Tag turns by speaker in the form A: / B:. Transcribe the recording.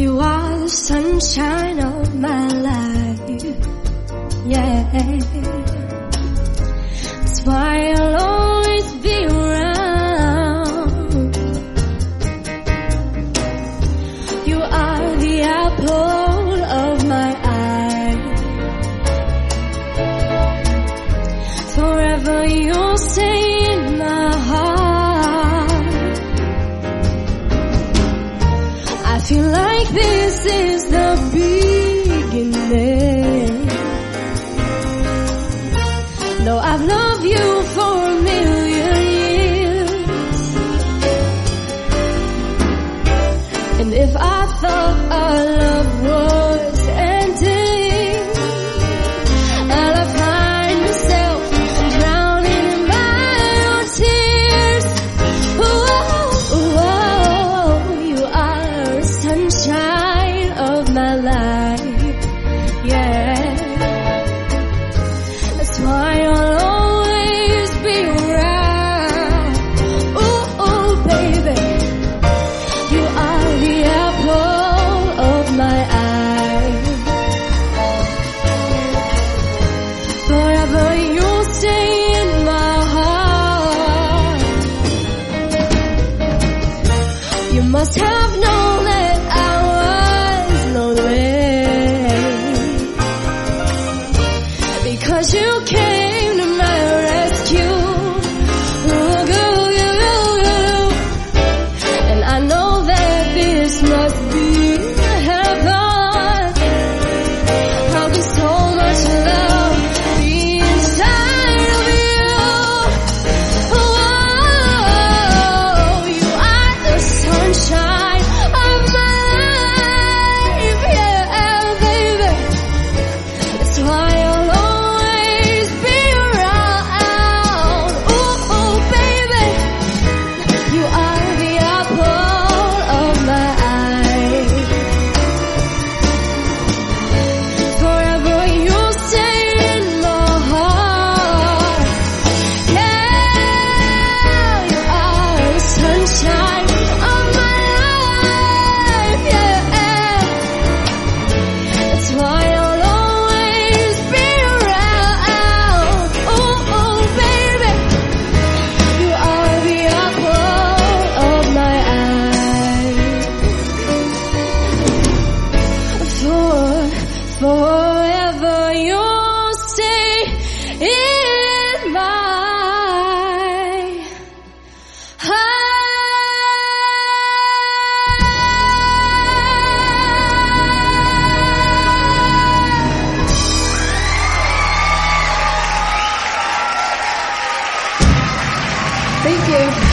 A: You are the sunshine of my life, yeah. That's why I'll always be around. You are the apple of my eye. Forever you'll stay in my heart. I feel like this is the beginning. No, I've loved you for a million years. And if I thought our love was ending, I'll find myself drowning in my own tears. Oh, you are the sunshine of my life, yeah. That's why I'll always be around. Ooh, baby, you are the apple of my eye. Forever you'll stay in my heart. You must have known that I was lonely, because you came to my rescue. And I know that this must be heaven. How can so much love be inside of you? Oh, you are the sunshine of my life, yeah, baby. That's why I'll always be around. Ooh, baby, you are the apple of my eye. Forever you'll stay in my heart. Yeah, you are the sunshine of my life, yeah. That's why I'll always be around. Ooh, baby, you are the apple of my eye. Forever you'll stay in my heart. Thank you.